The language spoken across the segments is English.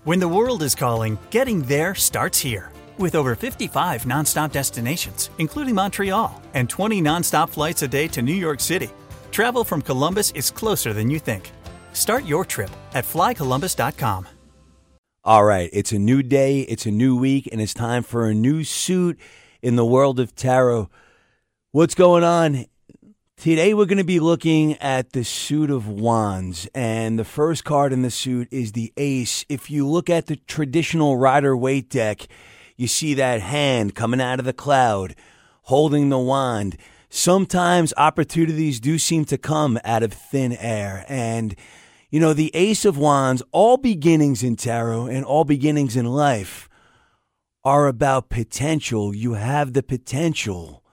When the world is calling, getting there starts here. With over 55 nonstop destinations, including Montreal, and 20 nonstop flights a day to New York City, travel from Columbus is closer than you think. Start your trip at flycolumbus.com. All right, it's a new day, it's a new week, and it's time for a new suit in the world of tarot. What's going on? Today we're going to be looking at the suit of wands, and the first card in the suit is the ace. If you look at the traditional Rider-Waite deck, you see that hand coming out of the cloud, holding the wand. Sometimes opportunities do seem to come out of thin air, and you know, the ace of wands, all beginnings in tarot and all beginnings in life are about potential. You have the potential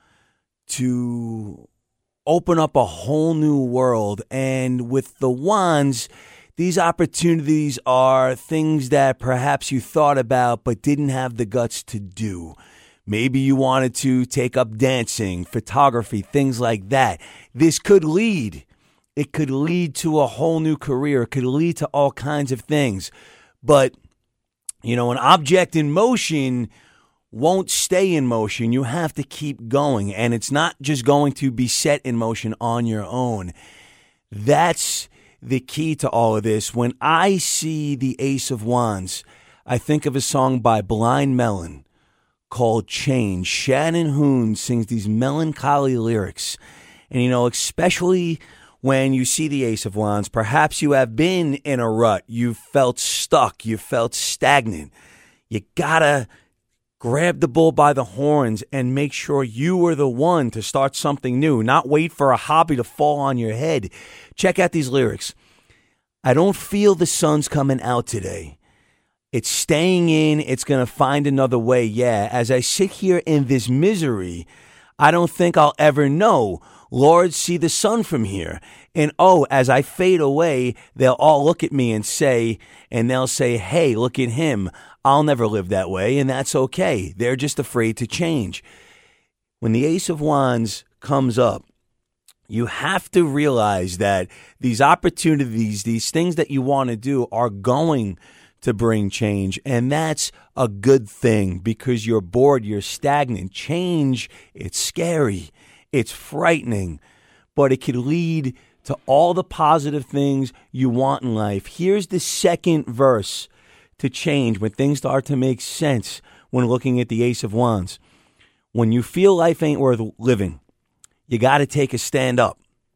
to open up a whole new world. And with the wands, these opportunities are things that perhaps you thought about but didn't have the guts to do. Maybe you wanted to take up dancing, photography, things like that. This could lead. It could lead to a whole new career. It could lead to all kinds of things. But, you know, an object in motion won't stay in motion. You have to keep going. And it's not just going to be set in motion on your own. That's the key to all of this. When I see the Ace of Wands, I think of a song by Blind Melon called Change. Shannon Hoon sings these melancholy lyrics. And, you know, especially when you see the Ace of Wands, perhaps you have been in a rut. You felt stuck. You felt stagnant. You gotta grab the bull by the horns and make sure you are the one to start something new, not wait for a hobby to fall on your head. Check out these lyrics. I don't feel the sun's coming out today. It's staying in. It's going to find another way. Yeah, as I sit here in this misery, I don't think I'll ever know. Lord, see the sun from here. And oh, as I fade away, they'll all look at me and they'll say, hey, look at him. I'll never live that way, and that's okay. They're just afraid to change. When the Ace of Wands comes up, you have to realize that these opportunities, these things that you want to do are going to bring change. And that's a good thing because you're bored, you're stagnant. Change, it's scary, it's frightening, but it could lead to all the positive things you want in life. Here's the second verse to change when things start to make sense when looking at the Ace of Wands. When you feel life ain't worth living, you got to take a stand up.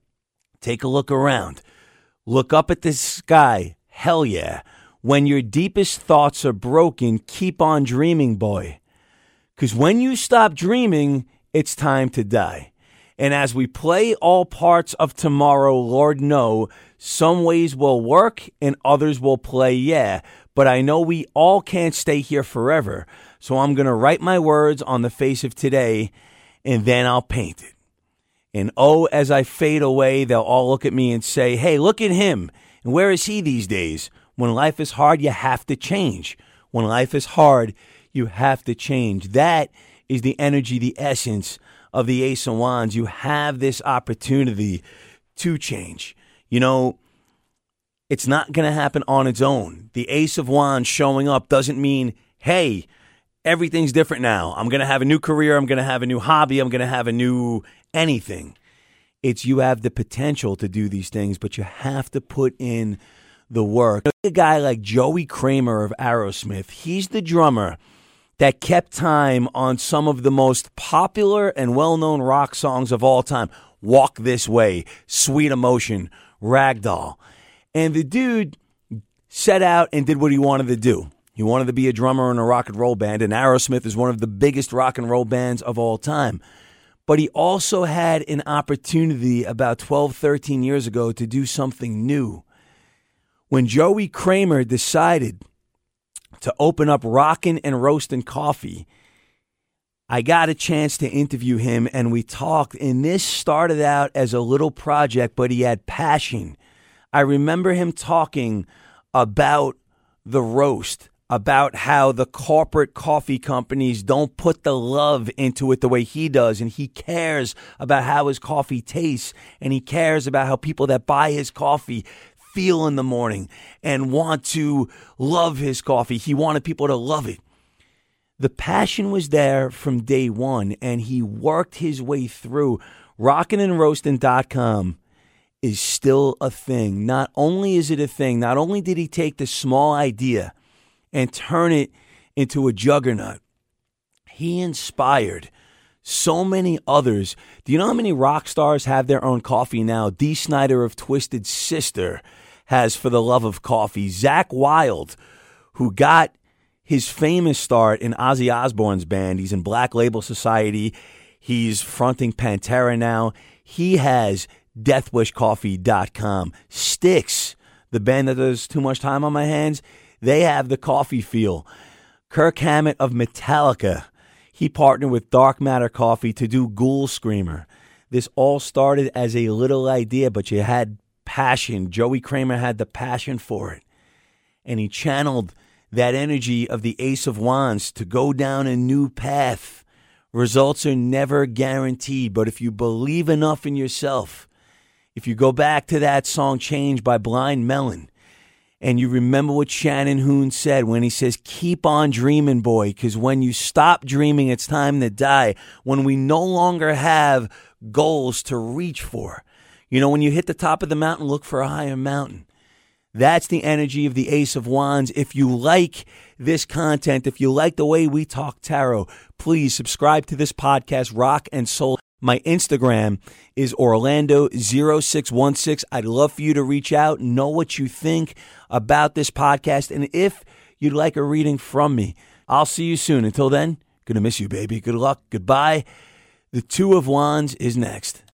Take a look around. Look up at the sky. Hell yeah. When your deepest thoughts are broken, keep on dreaming, boy. Because when you stop dreaming, it's time to die. And as we play all parts of tomorrow, Lord, know, some ways will work and others will play, yeah. But I know we all can't stay here forever. So I'm going to write my words on the face of today, and then I'll paint it. And oh, as I fade away, they'll all look at me and say, hey, look at him. And where is he these days? When life is hard, you have to change. When life is hard, you have to change. That is the energy, the essence of the Ace of Wands. You have this opportunity to change. You know, it's not going to happen on its own. The Ace of Wands showing up doesn't mean, hey, everything's different now. I'm going to have a new career. I'm going to have a new hobby. I'm going to have a new anything. It's you have the potential to do these things, but you have to put in the work. A guy like Joey Kramer of Aerosmith, he's the drummer that kept time on some of the most popular and well-known rock songs of all time. Walk This Way, Sweet Emotion, Ragdoll. And the dude set out and did what he wanted to do. He wanted to be a drummer in a rock and roll band, and Aerosmith is one of the biggest rock and roll bands of all time. But he also had an opportunity about 12, 13 years ago to do something new. When Joey Kramer decided to open up Rockin' and Roastin' Coffee, I got a chance to interview him, and we talked, and this started out as a little project, but he had passion. I remember him talking about the roast, about how the corporate coffee companies don't put the love into it the way he does, and he cares about how his coffee tastes, and he cares about how people that buy his coffee feel in the morning and want to love his coffee. He wanted people to love it. The passion was there from day one, and he worked his way through. RockinandRoastin.com is still a thing. Not only is it a thing, not only did he take the small idea and turn it into a juggernaut, he inspired so many others. Do you know how many rock stars have their own coffee now? Dee Snider of Twisted Sister has For the Love of Coffee. Zakk Wylde, who got his famous start in Ozzy Osbourne's band. He's in Black Label Society. He's fronting Pantera now. He has DeathWishCoffee.com. Styx, the band that does Too Much Time on My Hands, they have the coffee feel. Kirk Hammett of Metallica, he partnered with Dark Matter Coffee to do Ghoul Screamer. This all started as a little idea, but you had passion. Joey Kramer had the passion for it. And he channeled that energy of the Ace of Wands to go down a new path. Results are never guaranteed, but if you believe enough in yourself, if you go back to that song Change by Blind Melon, and you remember what Shannon Hoon said when he says, keep on dreaming, boy, because when you stop dreaming, it's time to die. When we no longer have goals to reach for. You know, when you hit the top of the mountain, look for a higher mountain. That's the energy of the Ace of Wands. If you like this content, if you like the way we talk tarot, please subscribe to this podcast, Rock and Soul. My Instagram is Orlando0616. I'd love for you to reach out, know what you think about this podcast, and if you'd like a reading from me, I'll see you soon. Until then, gonna miss you, baby. Good luck. Goodbye. The Two of Wands is next.